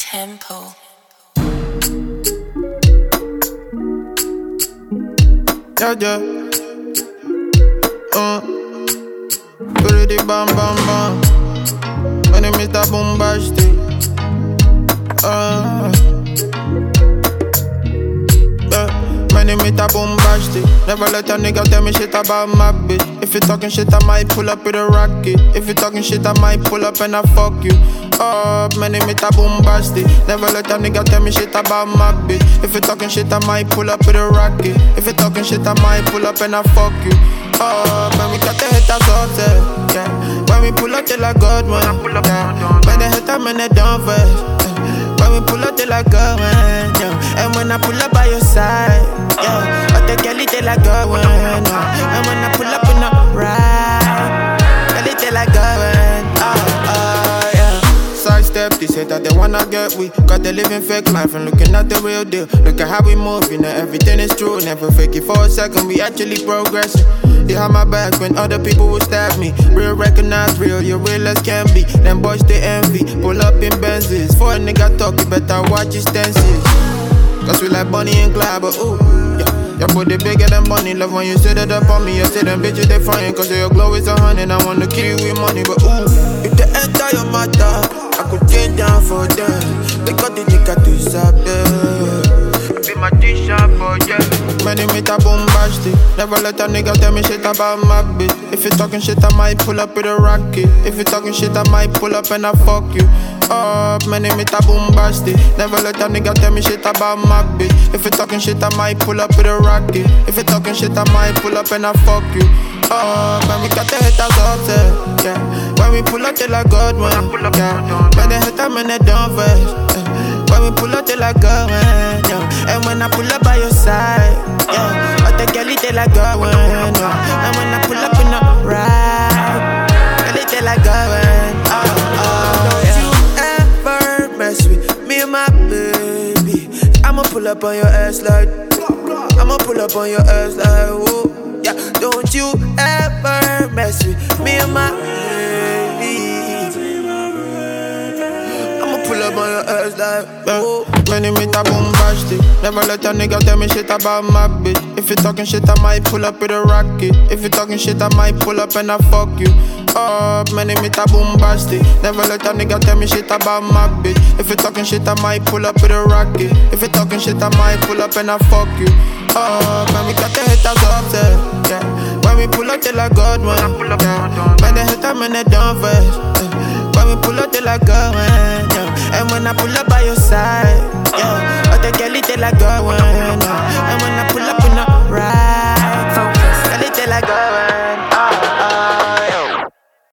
Tempo. Yeah, yeah. Pretty bam bam bam. When you meet that bombastic. Yeah. When you meet that bombastic. Never let a nigga tell me shit about my bitch. If you talking shit, I might pull up with a rocket. If you talking shit, I might pull up and I fuck you up. Man, you meet that bombastic. Never let a nigga tell me shit about my bitch. If you talking shit, I might pull up with a rocket. If you talking shit, I might pull up and I fuck you up. Man, we got the haters out yeah. When we pull up, they like God, man. Yeah. When they hate them, man, they don't vex. When we pull up, they like God, man. Yeah. And when I pull up by your side, yeah. I take girl, they like God, man. Yeah. And when I pull up in the ride, girl, they like God, man. Yeah. Sidestep, they say that they wanna get we got the living fake life and looking at the real deal. Look at how we move, you know everything is true. Never fake it for a second, we actually progressing. They had my back when other people would stab me. Real recognize real, you real as can be. Them boys they envy, pull up in Benzes. For a nigga talk, you better watch his stances. Cause we like Bonnie and Clyde, but ooh, yeah. Your booty bigger than money. Love when you sit it up on me. You say them bitches they frying. Cause your glow is 100. I wanna kill you with money, but ooh, if they enter your matter, I could change down for them. They got the nigga to saber. Be my t-shirt for yeah. When you meet a bombastic. Never let a nigga tell me shit about my bitch. If you talking shit, I might pull up with a rocket. If you talking shit, I might pull up and I fuck you up. Man, you meet a bombastic. Never let a nigga tell me shit about my bitch. If you talking shit, I might pull up with a rocket. If you talking shit, I might pull up and I fuck you up. Man, we got the haters out yeah. When we pull up, they like God, man. Yeah. When they hate them, man, they don't vex. When we pull up, they like God, man. Yeah. And when I pull up by your side, yeah. I take girl, they like God, man. Yeah. And when I pull up in the ride, girl, they like God, man. Don't you ever mess with me and my baby. I'ma pull up on your ass like, I'ma pull up on your ass like, whoa. Yeah. Don't you ever mess with me and my baby. Pull up on your ass like, whoa. When you meet a bombastic. Never let a nigga tell me shit about my bitch. If you talking shit, I might pull up with a rocket. If you talking shit, I might pull up and I fuck you up. Man, you meet a bombastic. Never let a nigga tell me shit about my bitch. If you talking shit, I might pull up with a rocket. If you talking shit, I might pull up and I fuck you up. Man, we got the haters up yeah. When we pull up, they like God, man. Yeah. When they hate them, man, they don't vex. When we pull up, they like God, man. Yeah. And when I pull up by your side, yeah. I take girl, they like God, man. Yeah. And when I pull up in the ride, girl, they like God, man.